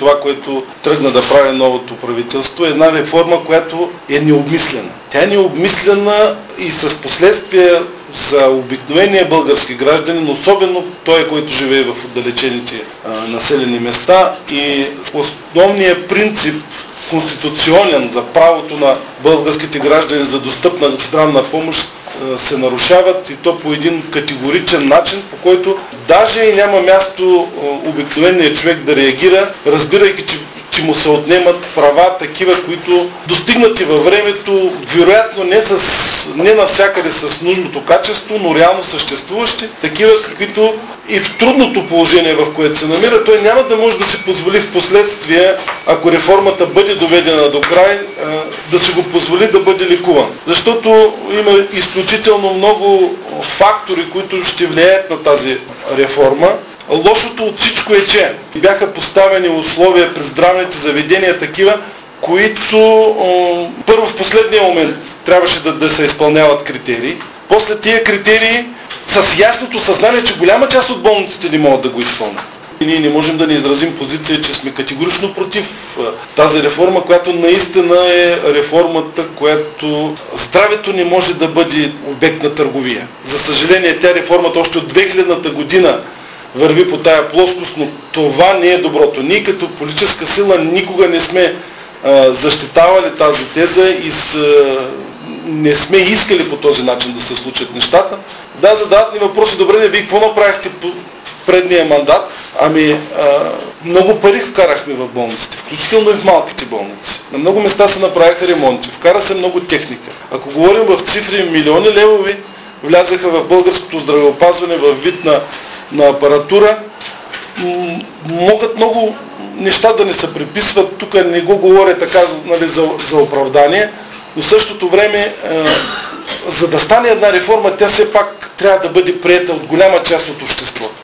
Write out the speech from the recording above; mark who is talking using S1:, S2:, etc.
S1: това, което тръгна да прави новото правителство, е една реформа, която е необмислена. Тя е необмислена и с последствия за обикновения български гражданин, особено той, който живее в отдалечените населени места, и основният принцип конституционен за правото на българските граждани за достъпна здравна помощ се нарушават, и то по един категоричен начин, по който даже и няма място обикновеният човек да реагира, разбирайки, че му се отнемат права такива, които достигнати във времето, вероятно не навсякъде с нужното качество, но реално съществуващи, такива, каквито и в трудното положение, в което се намира, той няма да може да си позволи в последствие, ако реформата бъде доведена до край, да си го позволи да бъде лекуван. Защото има изключително много фактори, които ще влияят на тази реформа. Лошото от всичко е, че бяха поставени условия пред здравните заведения такива, които първо в последния момент трябваше да се изпълняват критерии. После тия критерии с ясното съзнание, че голяма част от болниците не могат да го изпълнят. И ние не можем да не изразим позиция, че сме категорично против тази реформа, която наистина е реформата, която здравето не може да бъде обект на търговия. За съжаление, тя реформата още от 2000-та година върви по тая плоскост, но това не е доброто. Ние като политическа сила никога не сме защитавали тази теза и не сме искали по този начин да се случат нещата. Да, задават ни въпроси: добре, вие какво направихте по предния мандат? Много пари вкарахме в болниците, включително и в малките болници. На много места се направиха ремонти, вкара се много техника. Ако говорим в цифри, милиони левови влязаха в българското здравеопазване в вид на апаратура. Могат много неща да не се приписват, тук не го говоря така, нали, за оправдание, но в същото време, за да стане една реформа, тя все пак трябва да бъде приета от голяма част от обществото.